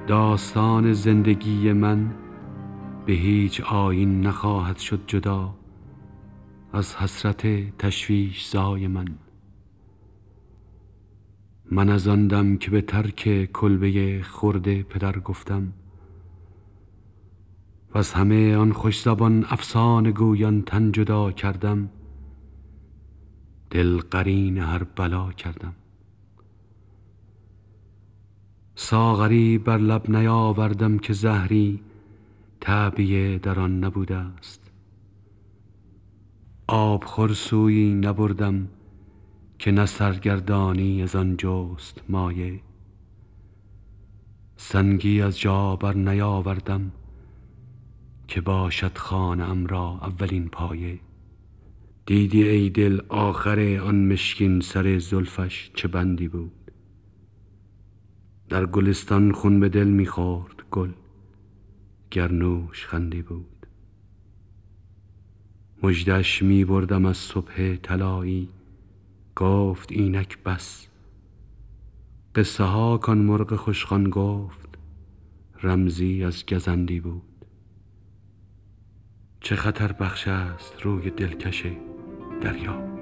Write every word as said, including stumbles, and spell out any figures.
داستان زندگی من به هیچ آیین نخواهد شد جدا از حسرت تشویش زای من. من از آن دم که به ترک کلبه خرد پدر گفتم و از همه آن خوش زبان افسانه گویان تن جدا کردم، دل قرین هر بلا کردم. ساغری بر لب نیاوردم که زهری تعبیه در آن نبوده است. آبخور سویی نبردم که نه سرگردانی از آن جست مایه. سنگی از جا بر نیاوردم که باشد خانه ام را اولین پایه. دیدی ای دل آخر آن مشکین سر زلفش چه بندی بود. در گلستان خون به دل می‌خورد گل گر نوش خندی بود. مژده‌اش می‌بردم از صبح طلایی، گفت اینک بس. قصه ها کان مرغ خوشخوان گفت رمزی از گزندی بود. چه خطر بخش است روی دلکش دریا.